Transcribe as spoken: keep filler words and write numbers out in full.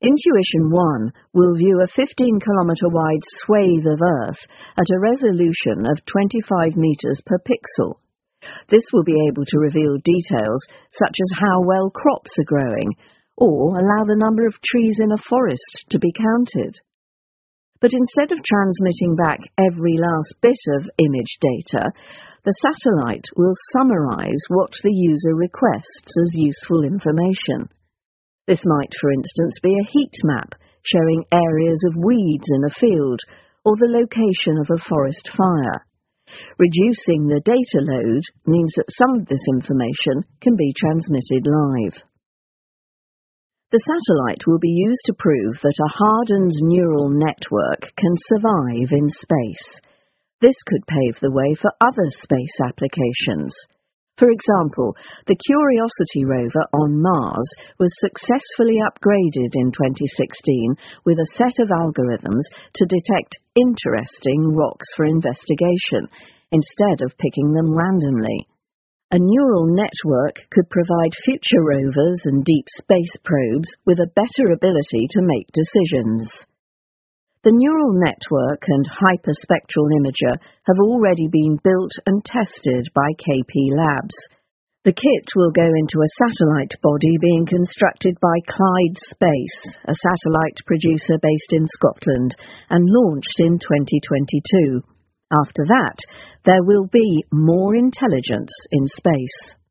Intuition one will view a fifteen kilometre wide swathe of Earth at a resolution of twenty-five metres per pixel. This will be able to reveal details such as how well crops are growing, or allow the number of trees in a forest to be counted. But instead of transmitting back every last bit of image data, the satellite will summarise what the user requests as useful information. This might, for instance, be a heat map showing areas of weeds in a field or the location of a forest fire. Reducing the data load means that some of this information can be transmitted live. The satellite will be used to prove that a hardened neural network can survive in space. This could pave the way for other space applications. For example, the Curiosity rover on Mars was successfully upgraded in twenty sixteen with a set of algorithms to detect interesting rocks for investigation, instead of picking them randomly. A neural network could provide future rovers and deep space probes with a better ability to make decisions. The neural network and hyperspectral imager have already been built and tested by K P Labs. The kit will go into a satellite body being constructed by Clyde Space, a satellite producer based in Scotland, and launched in twenty twenty-two. After that, there will be more intelligence in space.